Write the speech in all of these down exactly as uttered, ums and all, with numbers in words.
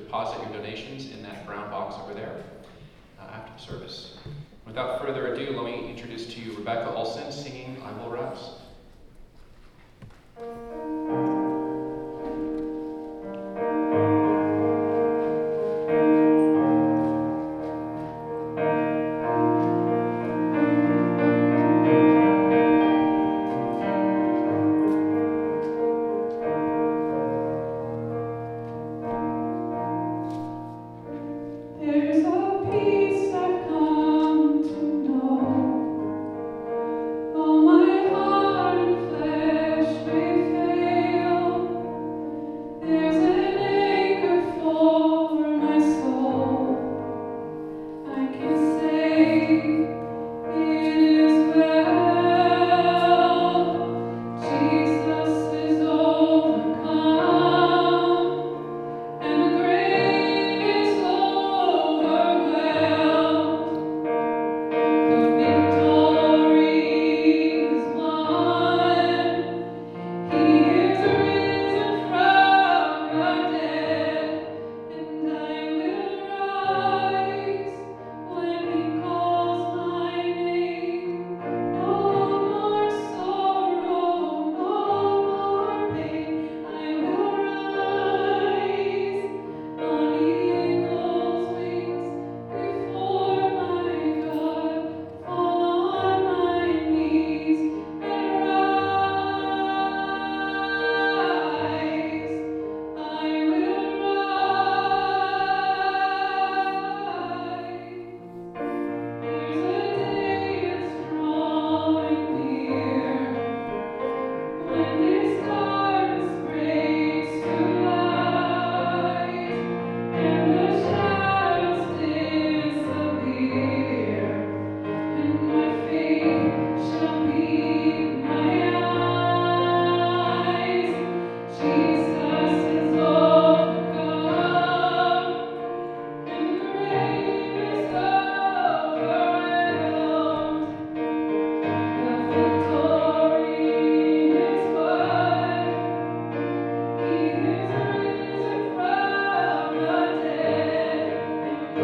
deposit your donations in that brown box over there uh, after the service. Without further ado, let me introduce to you Rebecca Olson singing I Will Rise. There's a peace I've come to know. All my heart and flesh may fail. There's an anchor for my soul. I can say it is well. Jesus is overcome, and the grave is overwhelmed. The victory is won. He is risen from the dead, and I will rise when He calls my name. No more sorrow, no more pain. I will rise on eagle's wings before my God, fall on my knees and rise. I will rise. There's a day that's drawing near, when this darkness breaks to light, and the shadows disappear, and my faith shall be my eyes. Jesus is overcome, and the grave is overwhelmed. The victory is won. He is risen from the dead, and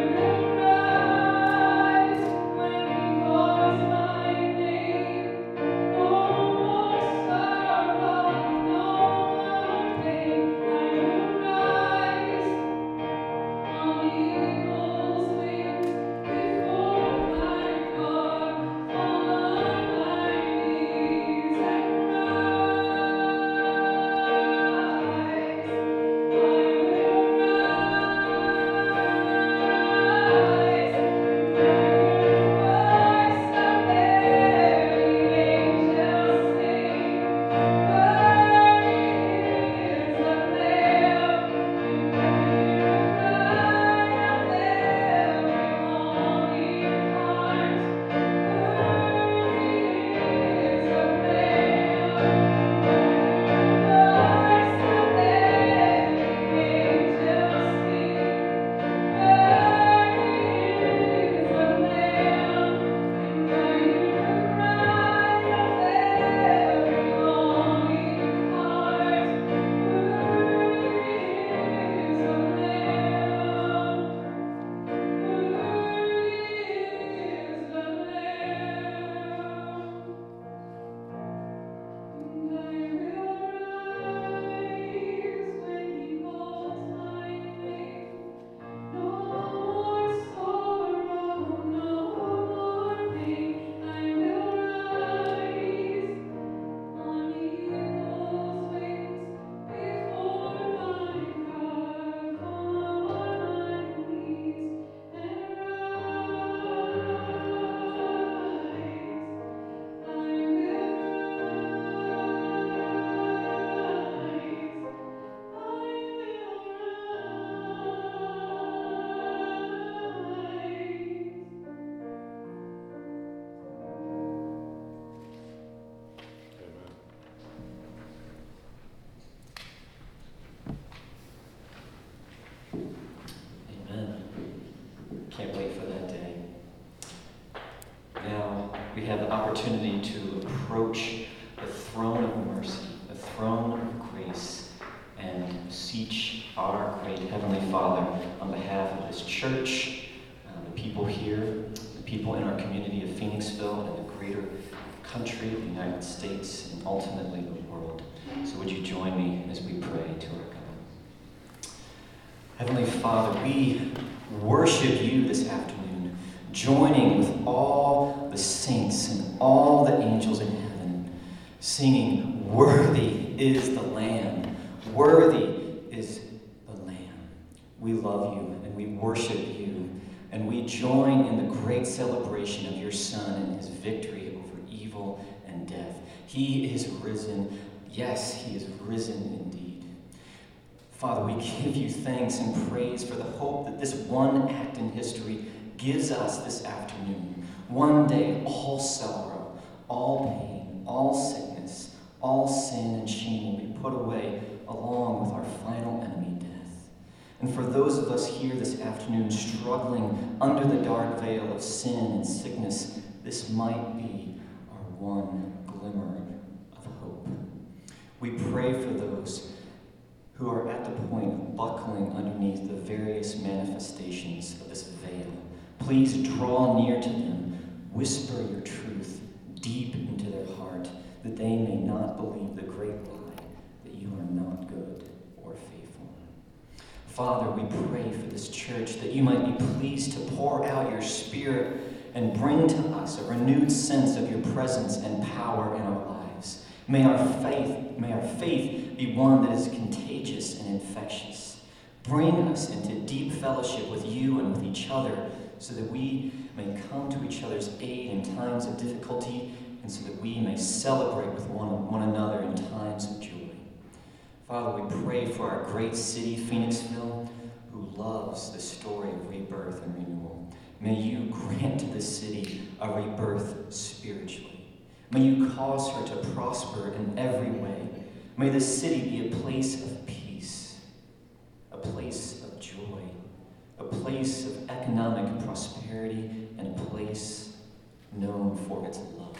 I will rise when He calls my name. No more sorrow, no more pain. I will rise on eagle's wings before my God, fall on my knees and rise. I will rise, and their voice of merry angels sing. Worthy is the Lamb, and hear the cry of every longing heart. Worthy is the Lamb, and hear the voice of every angel sing. Worthy is the Lamb, and hear the cry of every longing heart. Worthy is the Lamb. Worthy is the Lamb. And I will rise when He calls my name. No more sorrow, no more pain. I will rise on eagle's wings before my God, fall on my knees and rise. I Amen. Can't wait for that day. Now we have the opportunity to approach the throne of mercy, the throne of grace, and see beseech our great Heavenly Father on behalf of this church, uh, the people here, the people in our community of Phoenixville and the greater country of the United States, and ultimately the world. So would you join me as we pray to our God? Heavenly Father, we worship you this afternoon, joining with all the saints and all the angels in heaven, singing, "Worthy is the Lamb, worthy is the Lamb." We love you and we worship you, and we join in the great celebration of your Son and his victory over evil and death. He is risen. Yes, he is risen indeed. Father, we give you thanks and praise for the hope that this one act in history gives us this afternoon. One day, all sorrow, all pain, all sickness, all sin and shame will be put away along with our final enemy, death. And for those of us here this afternoon struggling under the dark veil of sin and sickness, this might be our one glimmer of hope. We pray for those who are at the point of buckling underneath the various manifestations of this veil. Please draw near to them, whisper your truth deep into their heart, that they may not believe the great lie that you are not good or faithful. Father, we pray for this church that you might be pleased to pour out your Spirit and bring to us a renewed sense of your presence and power in our lives. May our faith, may our faith be one that is contagious and infectious. Bring us into deep fellowship with you and with each other, so that we may come to each other's aid in times of difficulty, and so that we may celebrate with one, one another in times of joy. Father, we pray for our great city, Phoenixville, who loves the story of rebirth and renewal. May you grant to this city a rebirth spiritually. May you cause her to prosper in every way. May this city be a place of peace, a place of joy, a place of economic prosperity, and a place known for its love.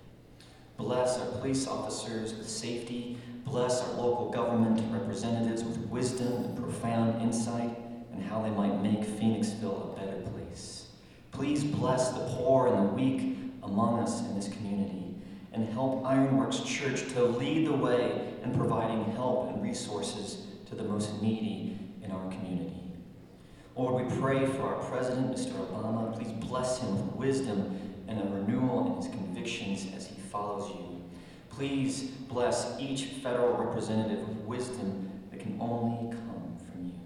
Bless our police officers with safety. Bless our local government representatives with wisdom and profound insight in how they might make Phoenixville a better place. Please bless the poor and the weak among us in this community, and help Ironworks Church to lead the way in providing help and resources to the most needy in our community. Lord, we pray for our president, Mister Obama. Please bless him with wisdom and a renewal in his convictions as he follows you. Please bless each federal representative with wisdom that can only come from you.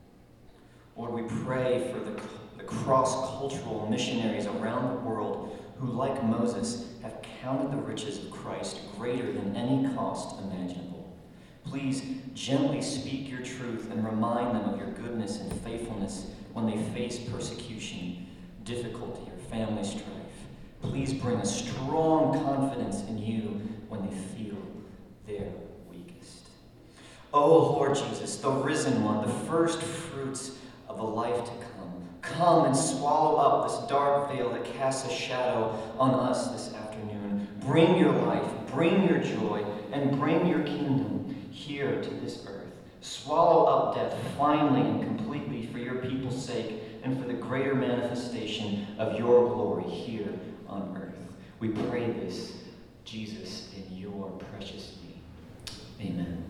Lord, we pray for the, the cross-cultural missionaries around the world who, like Moses, have counted the riches of Christ greater than any cost imaginable. Please gently speak your truth and remind them of your goodness and faithfulness when they face persecution, difficulty, or family strife. Please bring a strong confidence in you when they feel their weakest. Oh, Lord Jesus, the risen one, the first fruits of the life to come, come and swallow up this dark veil that casts a shadow on us this afternoon. Bring your life, bring your joy, and bring your kingdom here to this earth. Swallow up death finally and completely for your people's sake and for the greater manifestation of your glory here on earth. We pray this, Jesus, in your precious name. Amen.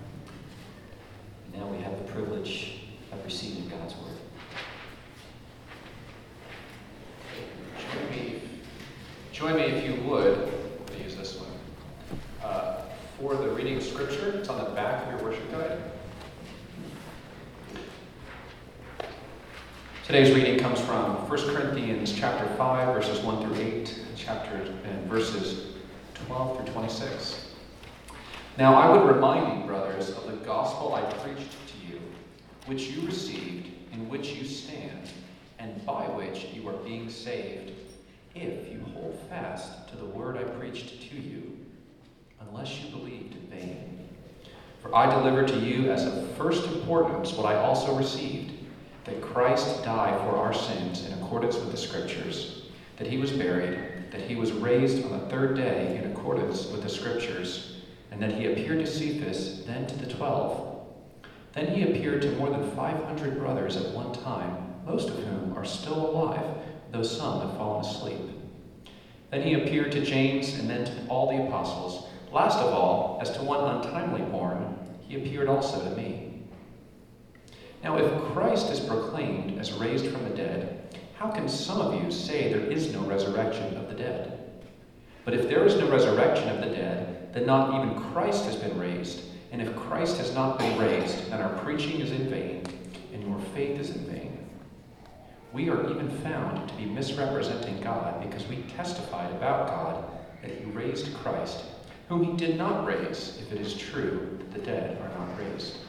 And now we have the privilege of receiving God's word. Join me, join me if you would, I'll use this one, uh, for the reading of Scripture. It's on the back of your worship guide. Today's reading comes from First Corinthians chapter five, verses one through eight, chapter and verses twelve through twenty-six. Now I would remind you, brothers, of the gospel I preached to you, which you received, in which you stand, and by which you are being saved, if you hold fast to the word I preached to you, unless you believed in vain. For I delivered to you as of first importance what I also received, that Christ died for our sins in accordance with the Scriptures, that he was buried, that he was raised on the third day in accordance with the Scriptures, and that he appeared to Cephas, then to the twelve. Then he appeared to more than five hundred brothers at one time, most of whom are still alive, though some have fallen asleep. Then he appeared to James and then to all the apostles. Last of all, as to one untimely born, he appeared also to me. Now if Christ is proclaimed as raised from the dead, how can some of you say there is no resurrection of the dead? But if there is no resurrection of the dead, then not even Christ has been raised. And if Christ has not been raised, then our preaching is in vain, and your faith is in vain. We are even found to be misrepresenting God because we testified about God that he raised Christ, whom he did not raise, if it is true that the dead are not raised.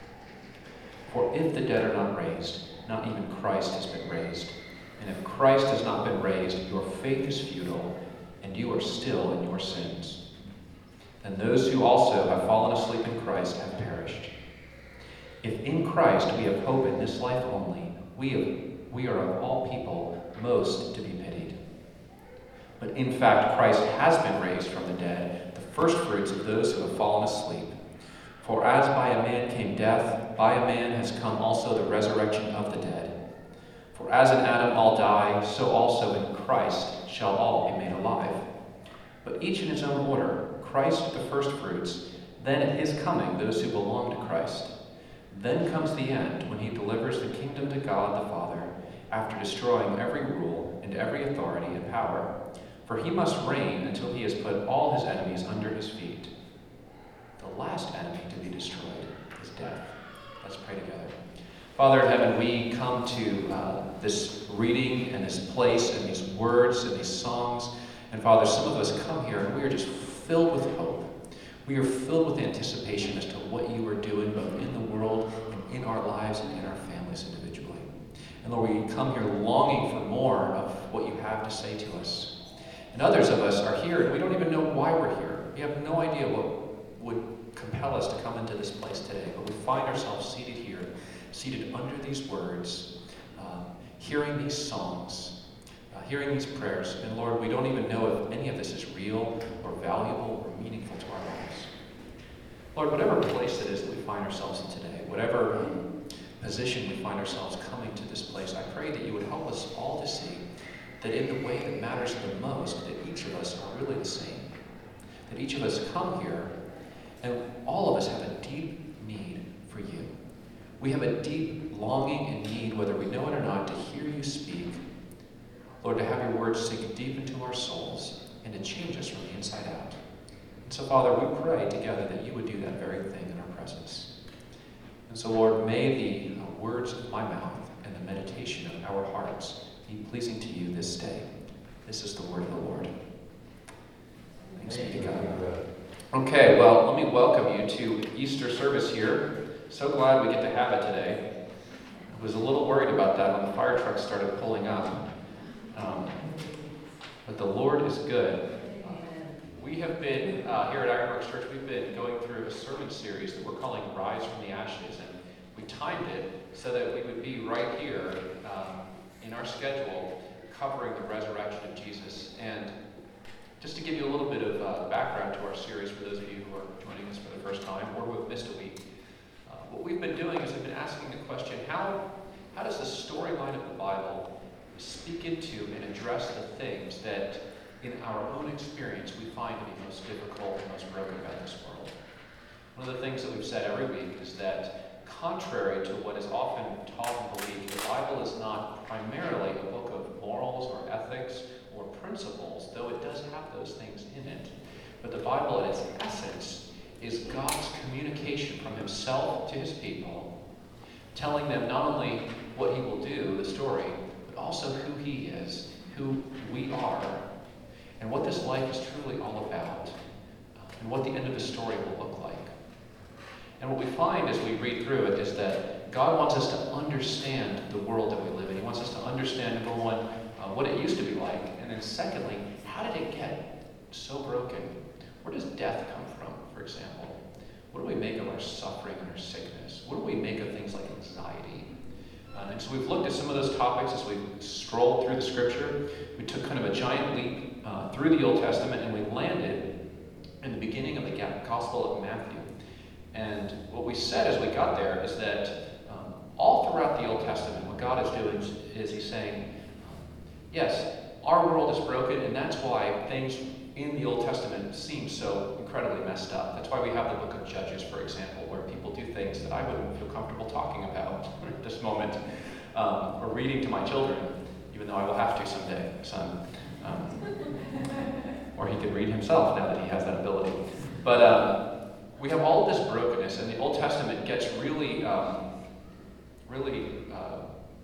For if the dead are not raised, not even Christ has been raised. And if Christ has not been raised, your faith is futile, and you are still in your sins. And those who also have fallen asleep in Christ have perished. If in Christ we have hope in this life only, we, have, we are of all people most to be pitied. But in fact, Christ has been raised from the dead, the firstfruits of those who have fallen asleep. For as by a man came death, by a man has come also the resurrection of the dead. For as in Adam all die, so also in Christ shall all be made alive. But each in his own order. Christ the firstfruits, then at his coming those who belong to Christ. Then comes the end, when he delivers the kingdom to God the Father, after destroying every rule and every authority and power. For he must reign until he has put all his enemies under his feet. The last enemy to be destroyed is death. Let's pray together. Father in heaven, we come to uh, this reading and this place and these words and these songs. And Father, some of us come here and we are just filled with hope. We are filled with anticipation as to what you are doing both in the world and in our lives and in our families individually. And Lord, we come here longing for more of what you have to say to us. And others of us are here and we don't even know why we're here. We have no idea what would compel us to come into this place today, but we find ourselves seated here, seated under these words, uh, hearing these songs, Uh, hearing these prayers. And Lord, we don't even know if any of this is real or valuable or meaningful to our lives. Lord, whatever place it is that we find ourselves in today, whatever um, position we find ourselves coming to this place, I pray that you would help us all to see that in the way that matters the most, that each of us are really the same. That each of us come here, and all of us have a deep need for you. We have a deep longing and need, whether we know it or not, to hear you speak. Lord, to have your words sink deep into our souls and to change us from the inside out. And so, Father, we pray together that you would do that very thing in our presence. And so, Lord, may the uh, words of my mouth and the meditation of our hearts be pleasing to you this day. This is the word of the Lord. Thanks be to God. Okay, well, let me welcome you to Easter service here. So glad we get to have it today. I was a little worried about that when the fire truck started pulling up. Um, but the Lord is good. We have been, uh, here at Ironworks Church, we've been going through a sermon series that we're calling Rise from the Ashes, and we timed it so that we would be right here um, in our schedule covering the resurrection of Jesus. And just to give you a little bit of uh, background to our series for those of you who are joining us for the first time or who have missed a week, uh, what we've been doing is we've been asking the question, how, how does the storyline of the Bible speak into and address the things that in our own experience we find to be most difficult and most broken about this world? One of the things that we've said every week is that contrary to what is often taught and believed, the Bible is not primarily a book of morals or ethics or principles, though it does have those things in it. But the Bible in its essence is God's communication from himself to his people, telling them not only what he will do, the story, also who he is, who we are, and what this life is truly all about, and what the end of the story will look like. And what we find as we read through it is that God wants us to understand the world that we live in. He wants us to understand, number one, uh, what it used to be like, and then secondly, how did it get so broken? Where does death come from, for example? What do we make of our suffering and our sickness? What do we make of things like anxiety? Uh, and so we've looked at some of those topics as we've strolled through the scripture. We took kind of a giant leap uh, through the Old Testament, and we landed in the beginning of the Gospel of Matthew. And what we said as we got there is that um, all throughout the Old Testament, what God is doing is, is He's saying, yes, our world is broken, and that's why things in the Old Testament seem so incredibly messed up. That's why we have the book of Judges, for example, where people do things that I wouldn't feel comfortable talking about at this moment, um, or reading to my children, even though I will have to someday, son. Um, or he can read himself now that he has that ability. But um, we have all of this brokenness, and the Old Testament gets really, um, really uh,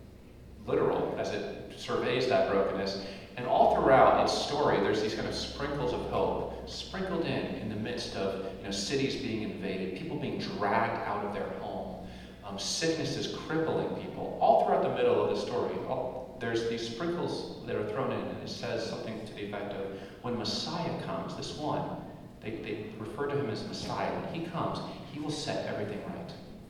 literal as it surveys that brokenness. And all throughout its story, there's these kind of sprinkles of hope sprinkled in in the midst of you know, cities being invaded, people being dragged out of their home, um, sickness is crippling people. All throughout the middle of the story, all, there's these sprinkles that are thrown in, and it says something to the effect of, when Messiah comes, this one, they, they refer to him as Messiah. When he comes, he will set everything right.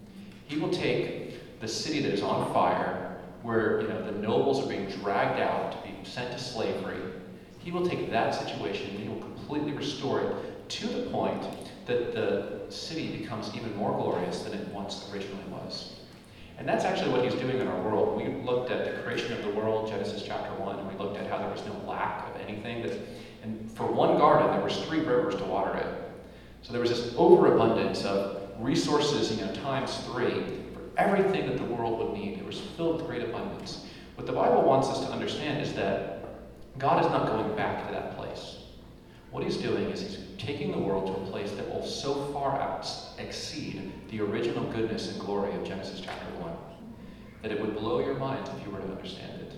He will take the city that is on fire, where you know the nobles are being dragged out to be sent to slavery. He will take that situation and he will completely restore it to the point that the city becomes even more glorious than it once originally was. And that's actually what he's doing in our world. We looked at the creation of the world, Genesis chapter one, and we looked at how there was no lack of anything. That, and for one garden, there was three rivers to water it. So there was this overabundance of resources, you know, times three, for everything that the world would need. It was filled with great abundance. What the Bible wants us to understand is that God is not going back to that place. What he's doing is he's taking the world to a place that will so far out exceed the original goodness and glory of Genesis chapter one that it would blow your mind if you were to understand it.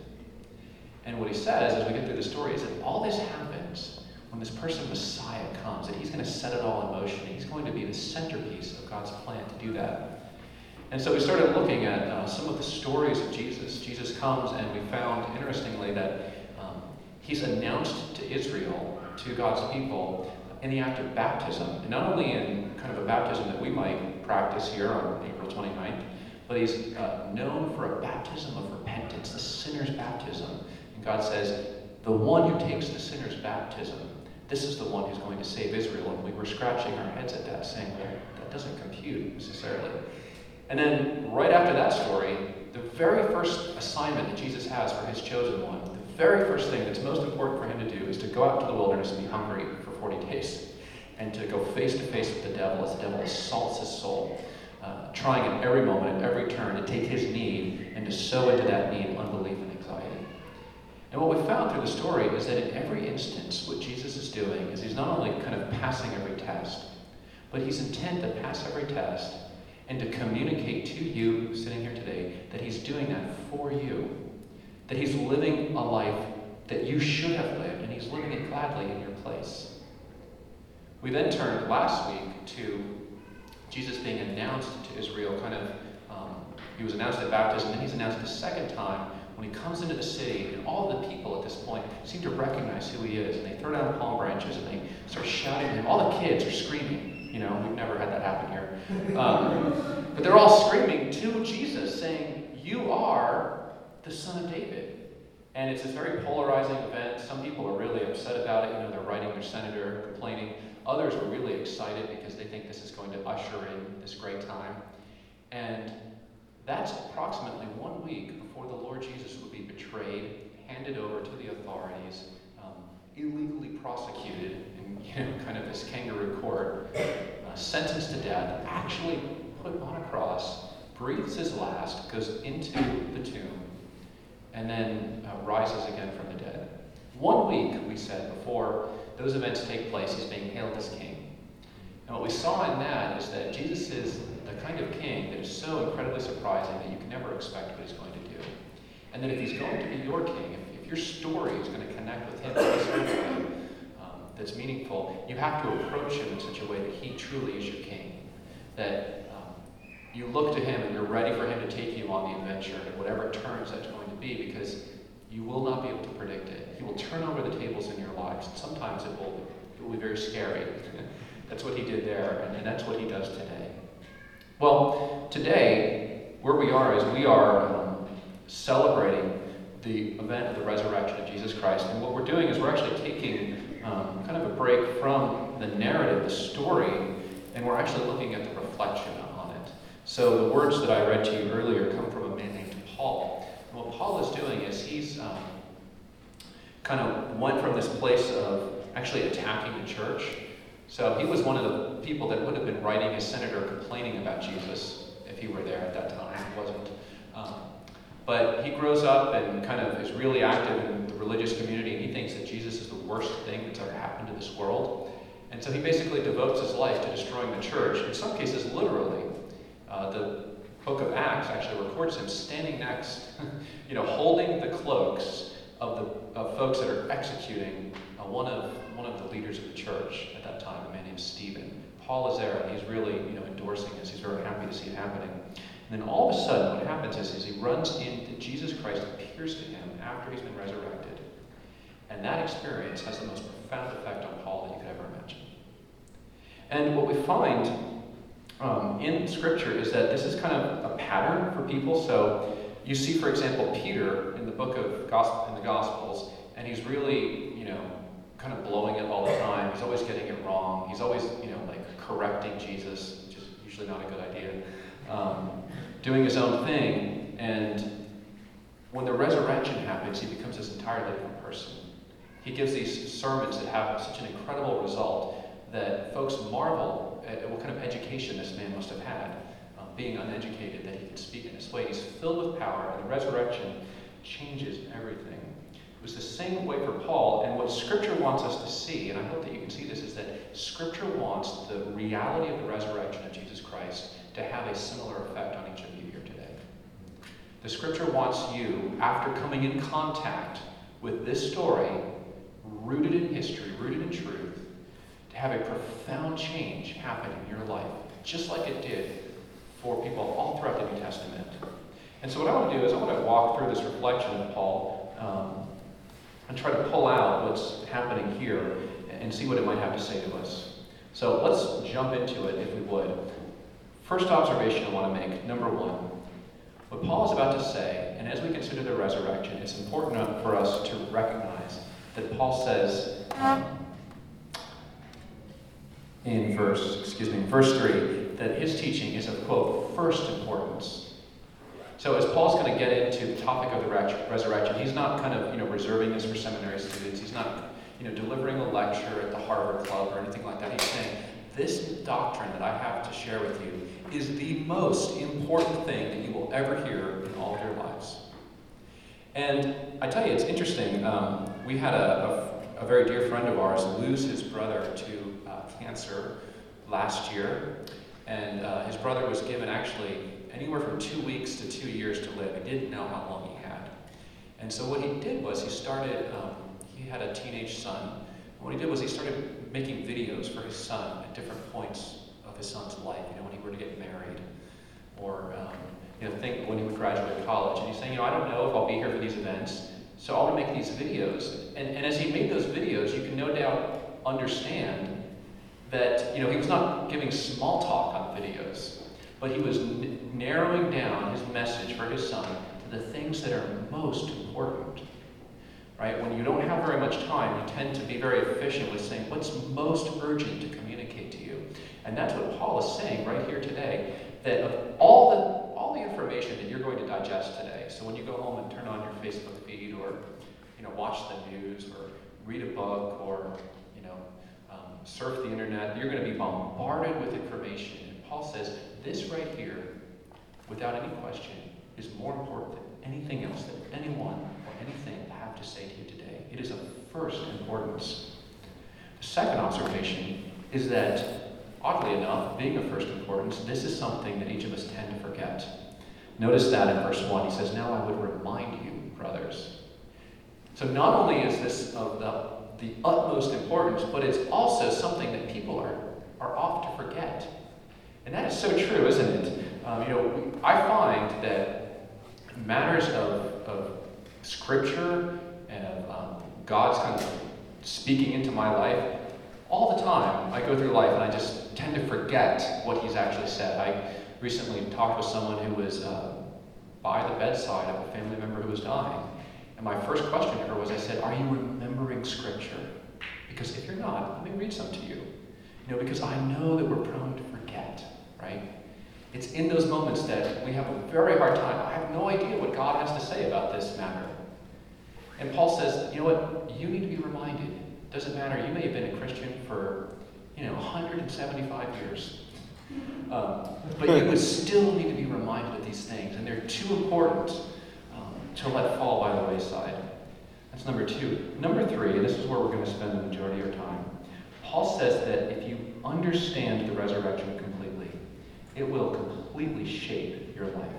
And what he says as we get through the story is that all this happens when this person Messiah comes, that he's going to set it all in motion. He's going to be the centerpiece of God's plan to do that. And so we started looking at uh, some of the stories of Jesus. Jesus comes, and we found, interestingly, that um, he's announced to Israel, to God's people, in the act of baptism. And not only in kind of a baptism that we might practice here on April twenty-ninth, but he's uh, known for a baptism of repentance, the sinner's baptism. And God says, the one who takes the sinner's baptism, this is the one who's going to save Israel. And we were scratching our heads at that, saying, well, that doesn't compute necessarily. And then right after that story, the very first assignment that Jesus has for his chosen one, the very first thing that's most important for him to do is to go out to the wilderness and be hungry for forty days, and to go face to face with the devil as the devil assaults his soul, uh, trying at every moment, at every turn, to take his need and to sow into that need unbelief and anxiety. And what we found through the story is that in every instance, what Jesus is doing is he's not only kind of passing every test, but he's intent to pass every test and to communicate to you sitting here today that he's doing that for you. That he's living a life that you should have lived, and he's living it gladly in your place. We then turned last week to Jesus being announced to Israel, kind of, um, he was announced at baptism, and he's announced the second time when he comes into the city, and all the people at this point seem to recognize who he is, and they throw down palm branches, and they start shouting to him. All the kids are screaming. You know, we've never had that happen here. Um, but they're all screaming to Jesus, saying, you are the Son of David. And it's this very polarizing event. Some people are really upset about it. You know, they're writing their senator, complaining. Others are really excited because they think this is going to usher in this great time. And that's approximately one week before the Lord Jesus would be betrayed, handed over to the authorities, um, illegally prosecuted in you know, kind of this kangaroo court, uh, sentenced to death, actually put on a cross, breathes his last, goes into the tomb, and then uh, rises again from the dead. One week, we said, before those events take place, he's being hailed as king. And what we saw in that is that Jesus is the kind of king that is so incredibly surprising that you can never expect what he's going to do. And that if he's going to be your king, if, if your story is going to connect with him in a certain way um, that's meaningful, you have to approach him in such a way that he truly is your king. That um, you look to him and you're ready for him to take you on the adventure at whatever turns that's going to be, because you will not be able to predict it. He will turn over the tables in your lives. And sometimes it will, it will be very scary. That's what he did there, and, and that's what he does today. Well, today, where we are is we are um, celebrating the event of the resurrection of Jesus Christ. And what we're doing is we're actually taking um, kind of a break from the narrative, the story, and we're actually looking at the reflection on it. So the words that I read to you earlier come from a man named Paul. And what Paul is doing is he's um, kind of went from this place of actually attacking the church. So he was one of the people that would have been writing as senator complaining about Jesus if he were there at that time. He wasn't. Um, but he grows up and kind of is really active in the religious community, and he thinks that Jesus is the worst thing that's ever happened to this world. And so he basically devotes his life to destroying the church, in some cases literally. Uh, the book of Acts actually records him standing next, you know, holding the cloaks of the of folks that are executing uh, one of one of the leaders of the church at that time, a man named Stephen. Paul is there, and he's really, you know, endorsing this. He's very happy to see it happening. And then all of a sudden, what happens is, is he runs into Jesus Christ, appears to him after he's been resurrected. And that experience has the most profound effect on Paul that you could ever imagine. And what we find um, in Scripture is that this is kind of a pattern for people. So you see, for example, Peter in the book of Gospel, in the Gospels, and he's really, you know, kind of blowing it all the time. He's always getting it wrong. He's always, you know, like correcting Jesus, which is usually not a good idea. Um, doing his own thing, and when the resurrection happens, he becomes this entirely different person. He gives these sermons that have such an incredible result that folks marvel at what kind of education this man must have had, um, being uneducated, that he could speak in this way. He's filled with power, and the resurrection changes everything. It was the same way for Paul, and what Scripture wants us to see, and I hope that you can see this, is that Scripture wants the reality of the resurrection of Jesus Christ to have a similar effect on each of you here today. The Scripture wants you, after coming in contact with this story, rooted in history, rooted in truth, to have a profound change happen in your life, just like it did for people all throughout the New Testament. And so what I want to do is I want to walk through this reflection of Paul um, and try to pull out what's happening here and see what it might have to say to us. So let's jump into it, if we would. First observation I want to make, number one, what Paul is about to say, and as we consider the resurrection, it's important for us to recognize that Paul says um, in verse, excuse me, verse three, that his teaching is of, quote, first importance. So as Paul's going to get into the topic of the resurrection, he's not kind of, you know, reserving this for seminary students. He's not, you know, delivering a lecture at the Harvard Club or anything like that. He's saying, this doctrine that I have to share with you is the most important thing that you will ever hear in all of your lives. And I tell you, it's interesting. Um, we had a, a, a very dear friend of ours lose his brother to uh, cancer last year. And uh, his brother was given actually anywhere from two weeks to two years to live. He didn't know how long he had. And so what he did was he started, um, he had a teenage son. And what he did was he started making videos for his son at different points of his son's life, you know, when he were to get married, or, um, you know, think when he would graduate college. And he's saying, you know, I don't know if I'll be here for these events, so I'll make these videos. And, and as he made those videos, you can no doubt understand that, you know, he was not giving small talk on videos, but he was n- narrowing down his message for his son to the things that are most important. Right? When you don't have very much time, you tend to be very efficient with saying what's most urgent to communicate to you. And that's what Paul is saying right here today, that of all the all the information that you're going to digest today, so when you go home and turn on your Facebook feed, or, you know, watch the news, or read a book, or, you know, um, surf the internet, you're going to be bombarded with information. And Paul says this right here, without any question, is more important than anything else that anyone or anything have to say to you today. It is of first importance. The second observation is that, oddly enough, being of first importance, this is something that each of us tend to forget. Notice that in verse one. He says, now I would remind you, brothers. So not only is this of the, the utmost importance, but it's also something that people are, are oft to forget. And that is so true, isn't it? Um, you know, I find that matters of, of Scripture and um, God's kind of speaking into my life, all the time I go through life and I just tend to forget what he's actually said. I recently talked with someone who was uh, by the bedside of a family member who was dying. And my first question to her was, I said, are you remembering Scripture? Because if you're not, let me read some to you. You know, because I know that we're prone to forget. right? It's in those moments that we have a very hard time. I have no idea what God has to say about this matter. And Paul says, you know what? You need to be reminded. Doesn't matter. You may have been a Christian for, you know, one hundred seventy-five years. Um, but you would still need to be reminded of these things. And they're too important um, to let fall by the wayside. That's number two. Number three, and this is where we're going to spend the majority of our time. Paul says that if you understand the resurrection completely, it will completely shape your life.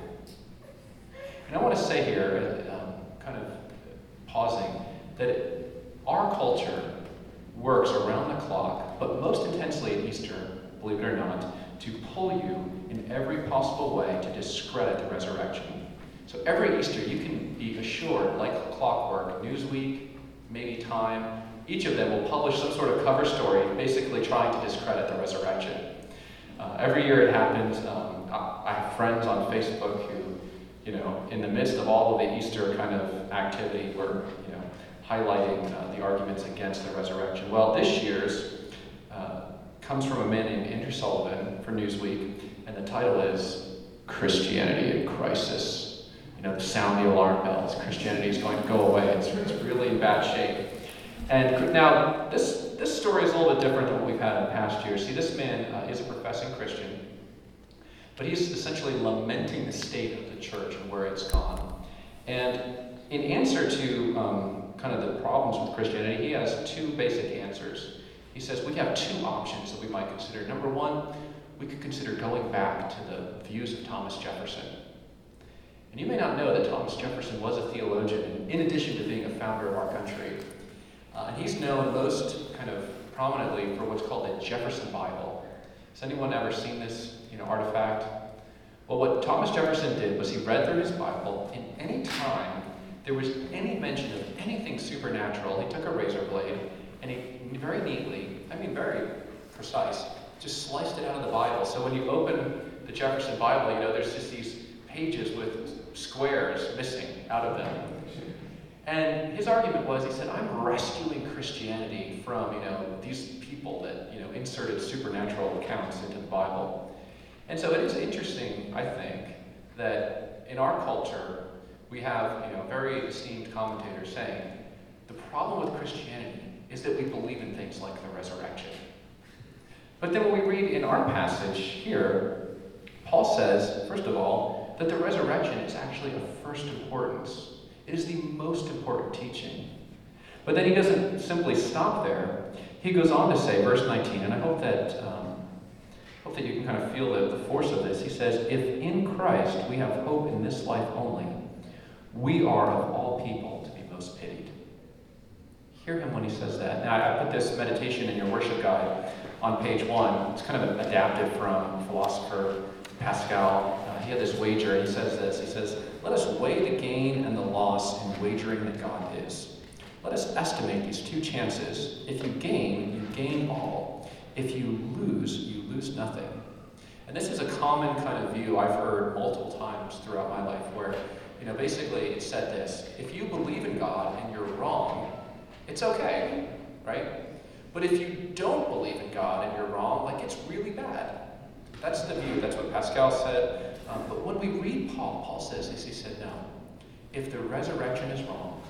And I want to say here, um, kind of pausing, that it, our culture works around the clock, but most intensely at Easter, believe it or not, to pull you in every possible way to discredit the resurrection. So every Easter, you can be assured, like clockwork, Newsweek, maybe Time, each of them will publish some sort of cover story basically trying to discredit the resurrection. Uh, every year it happens. Um, I, I have friends on Facebook who, you know, in the midst of all of the Easter kind of activity, were, you know, highlighting uh, the arguments against the resurrection. Well, this year's uh, comes from a man named Andrew Sullivan for Newsweek, and the title is Christianity in Crisis. You know, sound the alarm bells. Christianity is going to go away. It's, it's really in bad shape. And now, this, this story is a little bit different than what we've had in past years. See, this man uh, is a professing Christian, but he's essentially lamenting the state of the church and where it's gone. And in answer to um, kind of the problems with Christianity, he has two basic answers. He says we have two options that we might consider. Number one, we could consider going back to the views of Thomas Jefferson. And you may not know that Thomas Jefferson was a theologian, in addition to being a founder of our country. Uh, and he's known most kind of prominently for what's called the Jefferson Bible. Has anyone ever seen this, you know, artifact? Well, what Thomas Jefferson did was he read through his Bible, and any time there was any mention of anything supernatural, he took a razor blade and he very neatly, I mean very precise, just sliced it out of the Bible. So when you open the Jefferson Bible, you know, there's just these pages with squares missing out of them. And his argument was, he said, I'm rescuing Christianity from, you know, these people that, you know, inserted supernatural accounts into the Bible. And so it is interesting, I think, that in our culture, we have, you know, very esteemed commentators saying, the problem with Christianity is that we believe in things like the resurrection. But then when we read in our passage here, Paul says, first of all, that the resurrection is actually of first importance. It is the most important teaching. But then he doesn't simply stop there. He goes on to say, verse nineteen, and I hope that um, hope that you can kind of feel the, the force of this. He says, if in Christ we have hope in this life only, we are of all people to be most pitied. Hear him when he says that. Now, I put this meditation in your worship guide on page one. It's kind of adapted from philosopher Pascal. Uh, he had this wager, and he says this. He says, let us weigh the gain and the loss in wagering that God is. Let us estimate these two chances. If you gain, you gain all. If you lose, you lose nothing. And this is a common kind of view I've heard multiple times throughout my life where, you know, basically it said this: if you believe in God and you're wrong, it's okay, right? But if you don't believe in God and you're wrong, like, it's really bad. That's the view. That's what Pascal said. Um, but when we read Paul, Paul says this. He said, no. If the resurrection is wrong,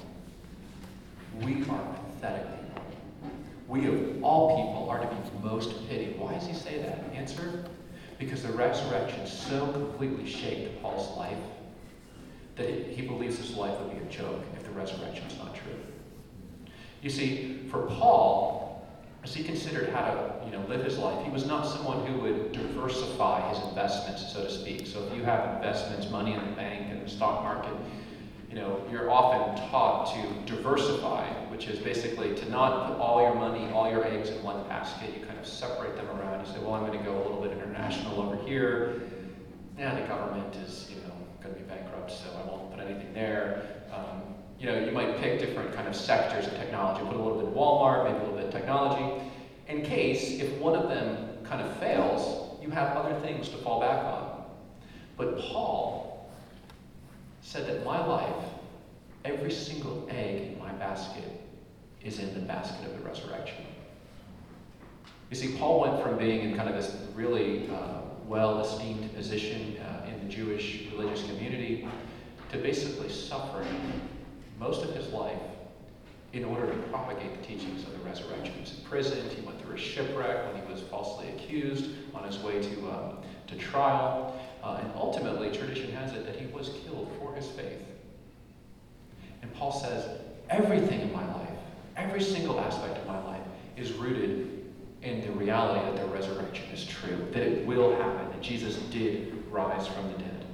we are pathetically wrong. We of all people are to be most pitied. Why does he say that? Answer: because the resurrection so completely shaped Paul's life that he believes his life would be a joke if the resurrection is not true. You see, for Paul, as he considered how to, you know, live his life, he was not someone who would diversify his investments, so to speak. So if you have investments, money in the bank, in the stock market, you know, you're often taught to diversify, which is basically to not put all your money, all your eggs in one basket. You kind of separate them around. You say, well, I'm going to go a little bit international over here. Now the government is, you know, going to be bankrupt, so I won't put anything there. Um, You know, you might pick different kind of sectors of technology, put a little bit in Walmart, maybe a little bit in technology. In case, if one of them kind of fails, you have other things to fall back on. But Paul said that my life, every single egg in my basket is in the basket of the resurrection. You see, Paul went from being in kind of this really uh, well-esteemed position uh, in the Jewish religious community, to basically suffering most of his life in order to propagate the teachings of the resurrection. He was imprisoned, he went through a shipwreck when he was falsely accused on his way to, um, to trial, uh, and ultimately, tradition has it that he was killed for his faith. And Paul says, everything in my life, every single aspect of my life is rooted in the reality that the resurrection is true, that it will happen, that Jesus did rise from the dead.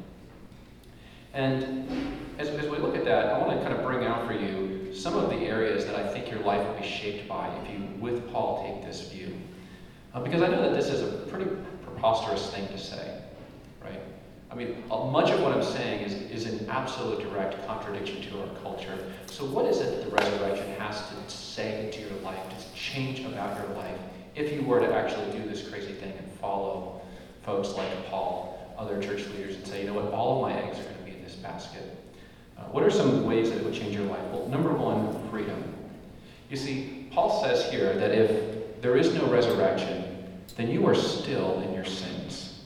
And as, as we look at that, I want to kind of bring out for you some of the areas that I think your life will be shaped by if you, with Paul, take this view. Uh, because I know that this is a pretty preposterous thing to say, right? I mean, uh, much of what I'm saying is, is in absolute direct contradiction to our culture. So what is it that the resurrection has to say into your life, to change about your life, if you were to actually do this crazy thing and follow folks like Paul, other church leaders, and say, you know what, all of my eggs are going to be in this basket? Uh, what are some ways that it would change your life? Well, number one, freedom. You see, Paul says here that if there is no resurrection, then you are still in your sins.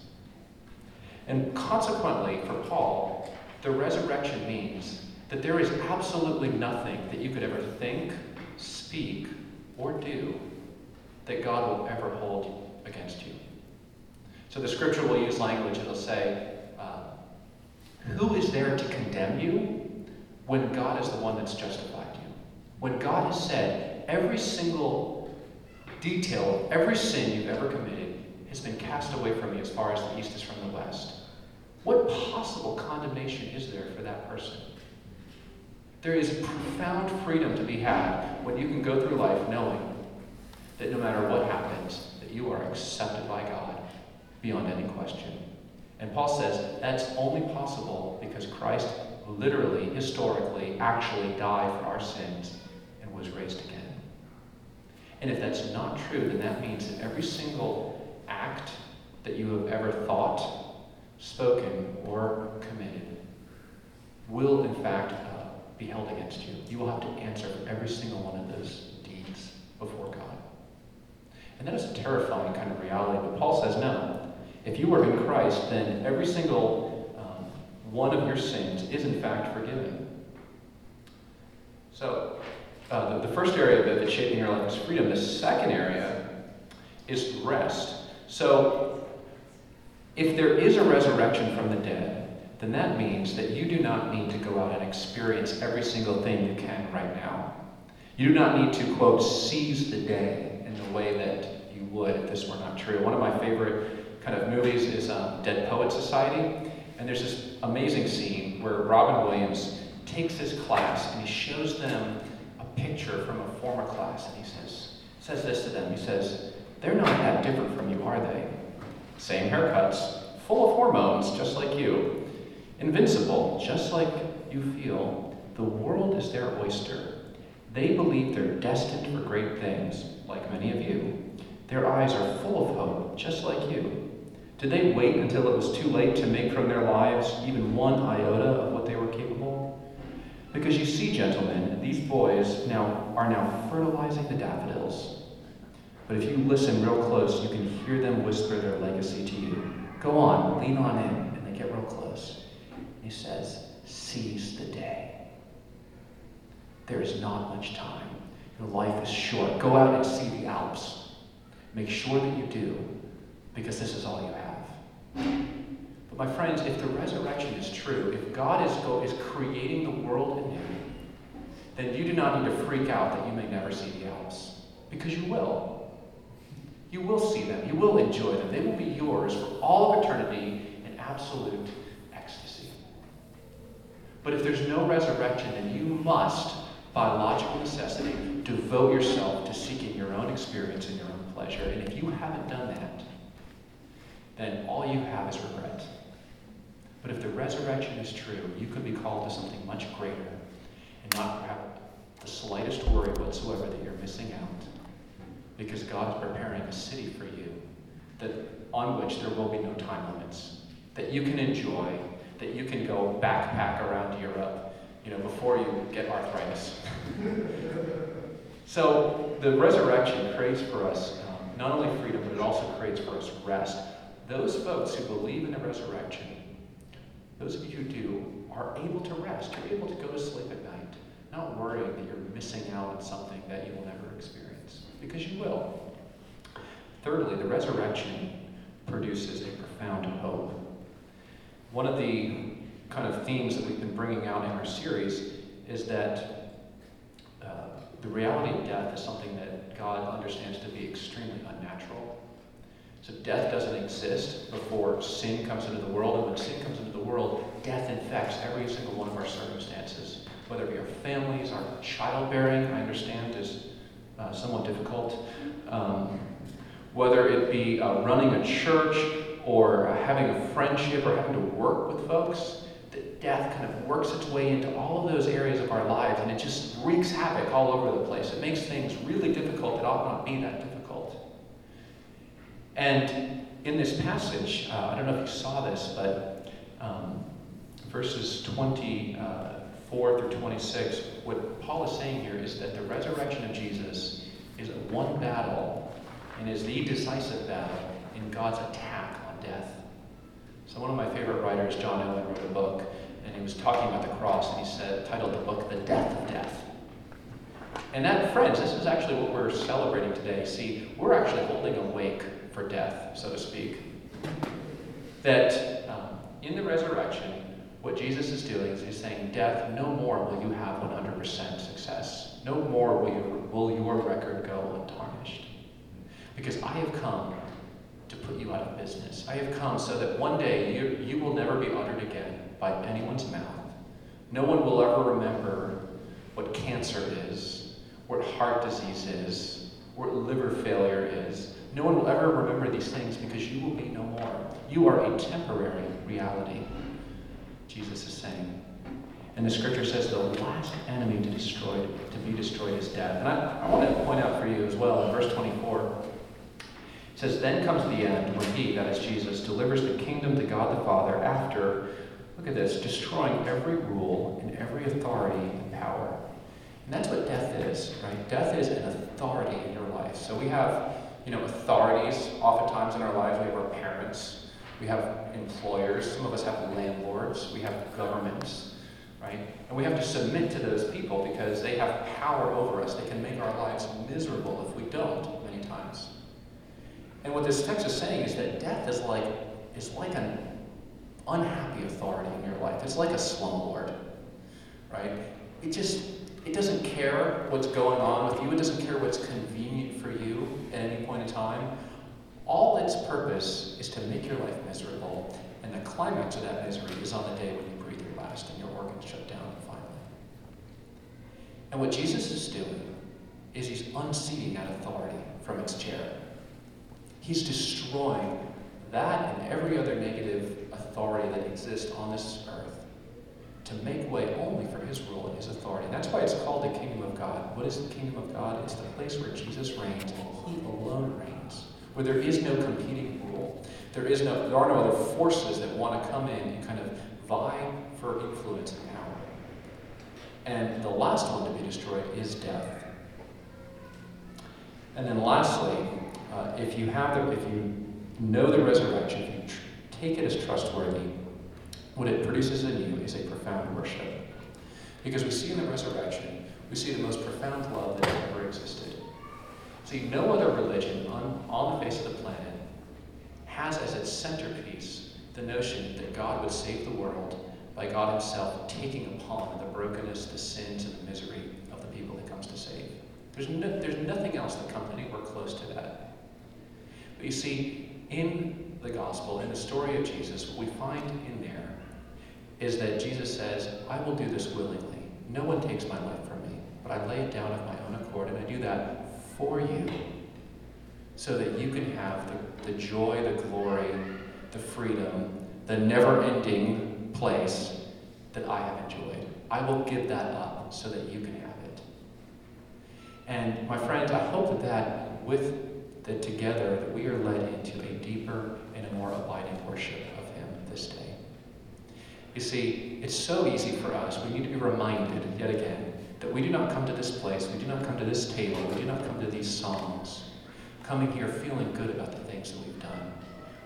And consequently, for Paul, the resurrection means that there is absolutely nothing that you could ever think, speak, or do that God will ever hold against you. So the scripture will use language, it'll say, uh, who is there to condemn you when God is the one that's justified you? When God has said every single detail of every sin you've ever committed has been cast away from you as far as the east is from the west. What possible condemnation is there for that person? There is profound freedom to be had when you can go through life knowing that no matter what happens, that you are accepted by God beyond any question. And Paul says that's only possible because Christ literally, historically, actually died for our sins and was raised again. And if that's not true, then that means that every single act that you have ever thought, spoken, or committed will, in fact, uh, be held against you. You will have to answer for every single one of those deeds before God. And that is a terrifying kind of reality. But Paul says, no. If you are in Christ, then every single um, one of your sins is in fact forgiven. So, uh, the, the first area that, that's shaping your life is freedom. The second area is rest. So, if there is a resurrection from the dead, then that means that you do not need to go out and experience every single thing you can right now. You do not need to, quote, seize the day in the way that you would if this were not true. One of my favorite kind of movies is um, Dead Poets Society, and there's this amazing scene where Robin Williams takes his class and he shows them a picture from a former class, and he says, says this to them. He says, they're not that different from you, are they? Same haircuts, full of hormones, just like you. Invincible, just like you feel. The world is their oyster. They believe they're destined for great things, like many of you. Their eyes are full of hope, just like you. Did they wait until it was too late to make from their lives even one iota of what they were capable? Because you see, gentlemen, these boys now are now fertilizing the daffodils. But if you listen real close, you can hear them whisper their legacy to you. Go on, lean on in, and they get real close. He says, seize the day. There is not much time. Your life is short. Go out and see the Alps. Make sure that you do, because this is all you have. But my friends, if the resurrection is true, if God is, go, is creating the world anew, then you do not need to freak out that you may never see the Alps, because you will. You will see them. You will enjoy them. They will be yours for all of eternity in absolute ecstasy. But if there's no resurrection, then you must, by logical necessity, devote yourself to seeking your own experience and your own pleasure. And if you haven't done that, then all you have is regret. But if the resurrection is true, you could be called to something much greater and not have the slightest worry whatsoever that you're missing out. Because God is preparing a city for you that on which there will be no time limits, that you can enjoy, that you can go backpack around Europe, you know, before you get arthritis. So the resurrection creates for us um, not only freedom, but it also creates for us rest. those folks who believe in the resurrection, those of you who do, are able to rest. You're able to go to sleep at night, not worrying that you're missing out on something that you will never experience, because you will. Thirdly, the resurrection produces a profound hope. One of the kind of themes that we've been bringing out in our series is that uh, the reality of death is something that God understands to be extremely unnatural. So death doesn't exist before sin comes into the world, and when sin comes into the world, death infects every single one of our circumstances, whether it be our families, our childbearing, I understand, is uh, somewhat difficult, um, whether it be uh, running a church or uh, having a friendship or having to work with folks. That death kind of works its way into all of those areas of our lives, and it just wreaks havoc all over the place. It makes things really difficult that ought not be that difficult. And in this passage, uh, I don't know if you saw this, but um, verses twenty-four through twenty-six, what Paul is saying here is that the resurrection of Jesus is one battle and is the decisive battle in God's attack on death. So one of my favorite writers, John Owen, wrote a book, and he was talking about the cross, and he said, titled the book, The Death of Death. And that, friends, this is actually what we're celebrating today. See, we're actually holding a wake for death, so to speak. That um, in the resurrection, what Jesus is doing is he's saying, death, no more will you have one hundred percent success. No more will, you, will your record go untarnished. Because I have come to put you out of business. I have come so that one day you, you will never be uttered again by anyone's mouth. No one will ever remember what cancer is, what heart disease is, what liver failure is. No one will ever remember these things because you will be no more. You are a temporary reality, Jesus is saying. And the scripture says the last enemy to destroy, to be destroyed is death. And I, I want to point out for you as well in verse twenty-four, it says, then comes the end when he, that is Jesus, delivers the kingdom to God the Father after, look at this, destroying every rule and every authority and power. And that's what death is, right? Death is an authority in your life. So we have, you know, authorities oftentimes in our lives. We have our parents. We have employers. Some of us have landlords. We have governments, right? And we have to submit to those people because they have power over us. They can make our lives miserable if we don't, many times. And what this text is saying is that death is like is like an unhappy authority in your life. It's like a slumlord, right? It just it doesn't care what's going on with you. It doesn't care what's convenient for you at any point in time. All its purpose is to make your life miserable, and the climax of that misery is on the day when you breathe your last and your organs shut down finally. And what Jesus is doing is he's unseating that authority from its chair. He's destroying that and every other negative authority that exists on this earth to make way only for his rule and his authority. And that's why it's called the kingdom of God. What is the kingdom of God? It's the place where Jesus reigns and he alone reigns, where there is no competing rule. There is no, there are no other forces that want to come in and kind of vie for influence and power. And the last one to be destroyed is death. And then lastly, Uh, if you have the, if you know the resurrection, if you tr- take it as trustworthy, what it produces in you is a profound worship. Because we see in the resurrection, we see the most profound love that ever existed. See, no other religion on, on the face of the planet has as its centerpiece the notion that God would save the world by God himself taking upon the brokenness, the sins, and the misery of the people he comes to save. There's, no, there's nothing else that comes anywhere close to that. But you see, in the gospel, in the story of Jesus, what we find in there is that Jesus says, I will do this willingly. No one takes my life from me, but I lay it down of my own accord, and I do that for you, so that you can have the, the joy, the glory, the freedom, the never-ending place that I have enjoyed. I will give that up so that you can have it. And my friends, I hope that, that with that together that we are led into a deeper and a more abiding worship of him this day. You see, it's so easy for us. We need to be reminded yet again that we do not come to this place, we do not come to this table, we do not come to these songs, coming here feeling good about the things that we've done.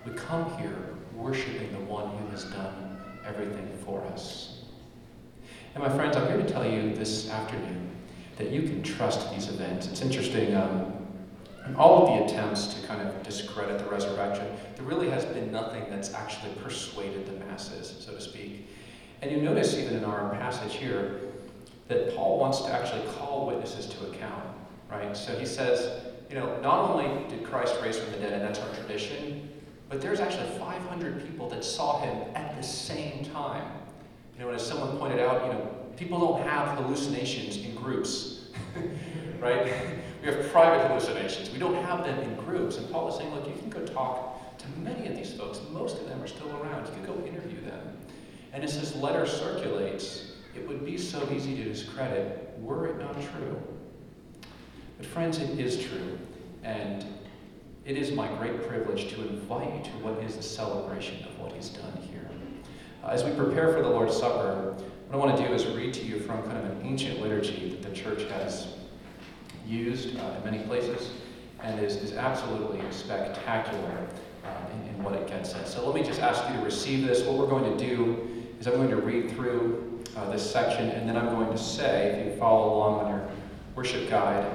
We come here worshiping the one who has done everything for us. And my friends, I'm here to tell you this afternoon that you can trust these events. It's interesting, um, in all of the attempts to kind of discredit the resurrection, there really has been nothing that's actually persuaded the masses, so to speak. And you notice even in our passage here that Paul wants to actually call witnesses to account, right? So he says, you know, not only did Christ raise from the dead, and that's our tradition, but there's actually five hundred people that saw him at the same time. You know, and as someone pointed out, you know, people don't have hallucinations in groups, right? We have private hallucinations. We don't have them in groups. And Paul is saying, look, you can go talk to many of these folks. Most of them are still around. You can go interview them. And as this letter circulates, it would be so easy to discredit were it not true. But friends, it is true. And it is my great privilege to invite you to what is the celebration of what he's done here. Uh, as we prepare for the Lord's Supper, what I want to do is read to you from kind of an ancient liturgy that the church has used uh, in many places and is, is absolutely spectacular uh, in, in what it gets at. So let me just ask you to receive this. What we're going to do is I'm going to read through uh, this section, and then I'm going to say, if you follow along on your worship guide,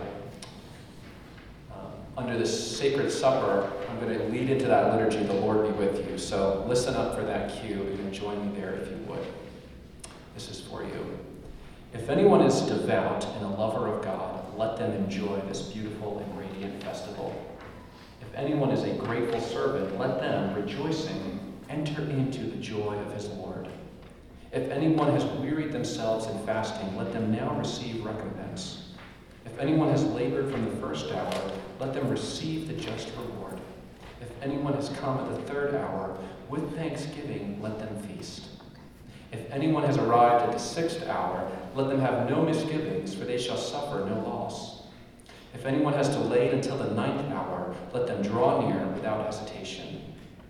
uh, under this sacred supper, I'm going to lead into that liturgy, the Lord be with you. So listen up for that cue and join me there if you would. This is for you. If anyone is devout and a lover of God, let them enjoy this beautiful and radiant festival. If anyone is a grateful servant, let them, rejoicing, enter into the joy of his Lord. If anyone has wearied themselves in fasting, let them now receive recompense. If anyone has labored from the first hour, let them receive the just reward. If anyone has come at the third hour, with thanksgiving, let them feast. If anyone has arrived at the sixth hour, let them have no misgivings, for they shall suffer no loss. If anyone has delayed until the ninth hour, let them draw near without hesitation.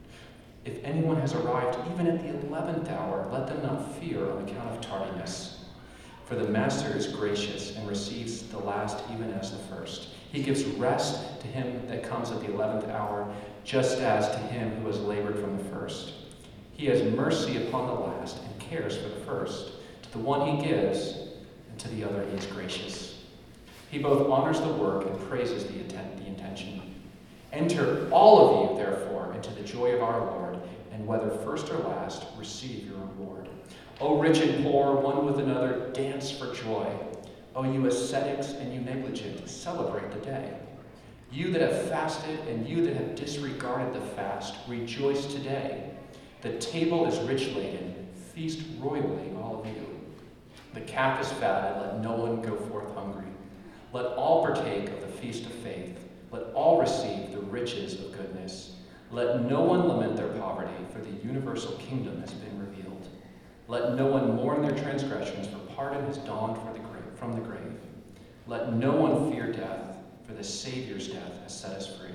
If anyone has arrived even at the eleventh hour, let them not fear on account of tardiness. For the Master is gracious and receives the last even as the first. He gives rest to him that comes at the eleventh hour, just as to him who has labored from the first. He has mercy upon the last and cares for the first. To the one he gives, and to the other he is gracious. He both honors the work and praises the intent, the intention. Enter all of you, therefore, into the joy of our Lord, and whether first or last, receive your reward. O rich and poor, one with another, dance for joy. O you ascetics and you negligent, celebrate the day. You that have fasted and you that have disregarded the fast, rejoice today. The table is rich laden, feast royally, all of you. The calf is fatted, let no one go forth hungry. Let all partake of the feast of faith. Let all receive the riches of goodness. Let no one lament their poverty, for the universal kingdom has been revealed. Let no one mourn their transgressions, for pardon has dawned for the grave, from the grave. Let no one fear death, for the Savior's death has set us free.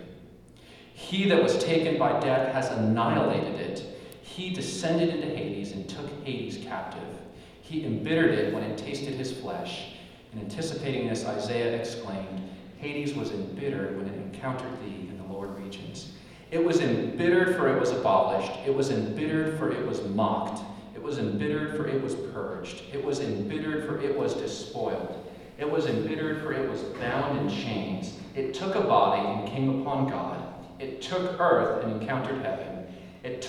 He that was taken by death has annihilated it. He descended into Hades and took Hades captive. He embittered it when it tasted his flesh. In anticipating this, Isaiah exclaimed, Hades was embittered when it encountered thee in the lower regions. It was embittered, for it was abolished. It was embittered, for it was mocked. It was embittered, for it was purged. It was embittered, for it was despoiled. It was embittered, for it was bound in chains. It took a body and came upon God. It took earth and encountered heaven. It